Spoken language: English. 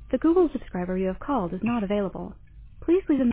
The Google subscriber you have called is not available. Please leave a